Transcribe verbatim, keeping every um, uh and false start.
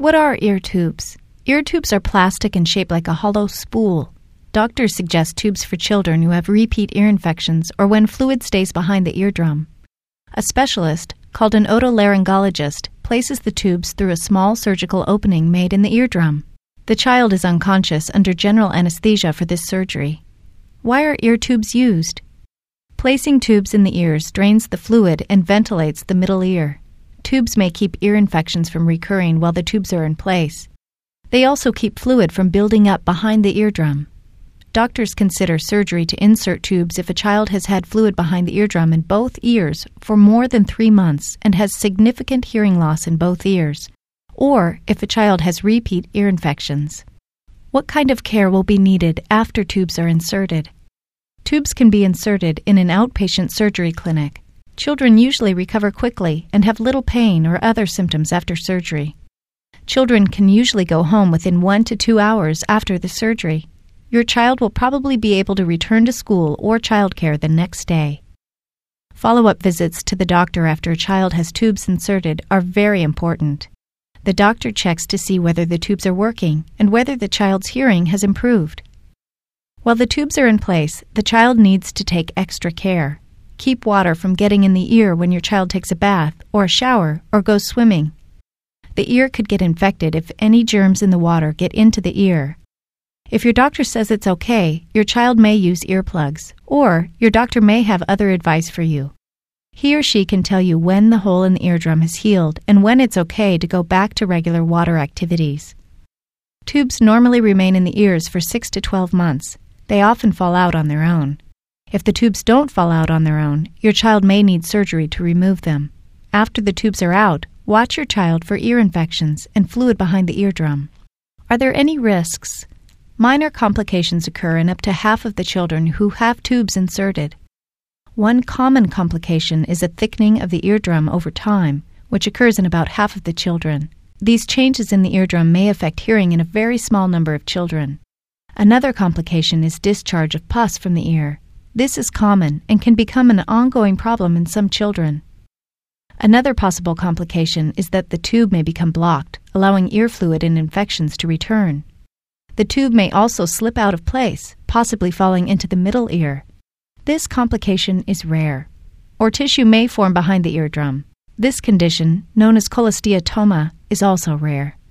What are ear tubes? Ear tubes are plastic and shaped like a hollow spool. Doctors suggest tubes for children who have repeat ear infections or when fluid stays behind the eardrum. A specialist, called an otolaryngologist, places the tubes through a small surgical opening made in the eardrum. The child is unconscious under general anesthesia for this surgery. Why are ear tubes used? Placing tubes in the ears drains the fluid and ventilates the middle ear. Tubes may keep ear infections from recurring while the tubes are in place. They also keep fluid from building up behind the eardrum. Doctors consider surgery to insert tubes if a child has had fluid behind the eardrum in both ears for more than three months and has significant hearing loss in both ears, or if a child has repeat ear infections. What kind of care will be needed after tubes are inserted? Tubes can be inserted in an outpatient surgery clinic. Children usually recover quickly and have little pain or other symptoms after surgery. Children can usually go home within one to two hours after the surgery. Your child will probably be able to return to school or childcare the next day. Follow-up visits to the doctor after a child has tubes inserted are very important. The doctor checks to see whether the tubes are working and whether the child's hearing has improved. While the tubes are in place, the child needs to take extra care. Keep water from getting in the ear when your child takes a bath or a shower or goes swimming. The ear could get infected if any germs in the water get into the ear. If your doctor says it's okay, your child may use earplugs, or your doctor may have other advice for you. He or she can tell you when the hole in the eardrum has healed and when it's okay to go back to regular water activities. Tubes normally remain in the ears for six to twelve months. They often fall out on their own. If the tubes don't fall out on their own, your child may need surgery to remove them. After the tubes are out, watch your child for ear infections and fluid behind the eardrum. Are there any risks? Minor complications occur in up to half of the children who have tubes inserted. One common complication is a thickening of the eardrum over time, which occurs in about half of the children. These changes in the eardrum may affect hearing in a very small number of children. Another complication is discharge of pus from the ear. This is common and can become an ongoing problem in some children. Another possible complication is that the tube may become blocked, allowing ear fluid and infections to return. The tube may also slip out of place, possibly falling into the middle ear. This complication is rare. Or tissue may form behind the eardrum. This condition, known as cholesteatoma, is also rare.